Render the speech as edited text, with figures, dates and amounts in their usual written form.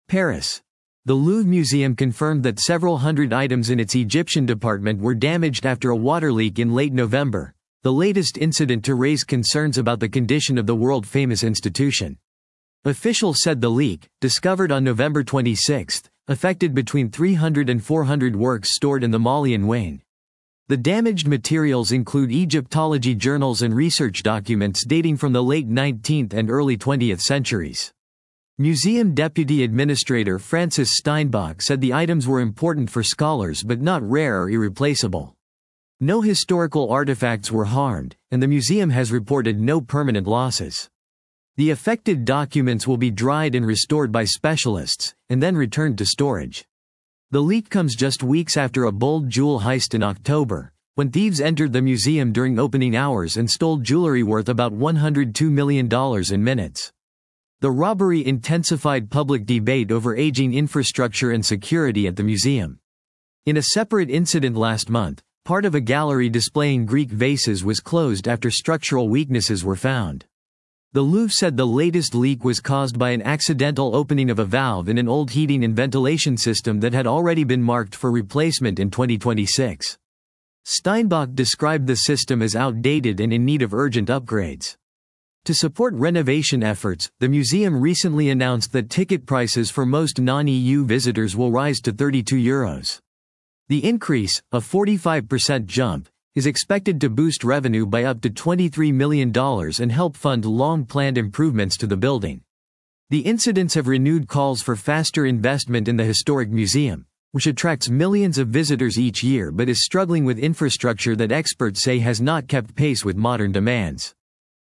Paris. The Louvre Museum confirmed that several hundred items in its Egyptian department were damaged after a water leak in late November, the latest incident to raise concerns about the condition of the world-famous institution. Officials said the leak, discovered on November 26, affected between 300 and 400 works stored in the Malian Wain. The damaged materials include Egyptology journals and research documents dating from the late 19th and early 20th centuries. Museum Deputy Administrator Francis Steinbach said the items were important for scholars but not rare or irreplaceable. No historical artifacts were harmed, and the museum has reported no permanent losses. The affected documents will be dried and restored by specialists, and then returned to storage. The leak comes just weeks after a bold jewel heist in October, when thieves entered the museum during opening hours and stole jewelry worth about $102 million in minutes. The robbery intensified public debate over aging infrastructure and security at the museum. In a separate incident last month, part of a gallery displaying Greek vases was closed after structural weaknesses were found. The Louvre said the latest leak was caused by an accidental opening of a valve in an old heating and ventilation system that had already been marked for replacement in 2026. Steinbach described the system as outdated and in need of urgent upgrades. To support renovation efforts, the museum recently announced that ticket prices for most non-EU visitors will rise to €32. The increase, a 45% jump, is expected to boost revenue by up to $23 million and help fund long-planned improvements to the building. The incidents have renewed calls for faster investment in the historic museum, which attracts millions of visitors each year but is struggling with infrastructure that experts say has not kept pace with modern demands.